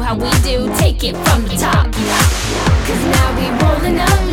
how we do, take it from the top. Cause now we rolling up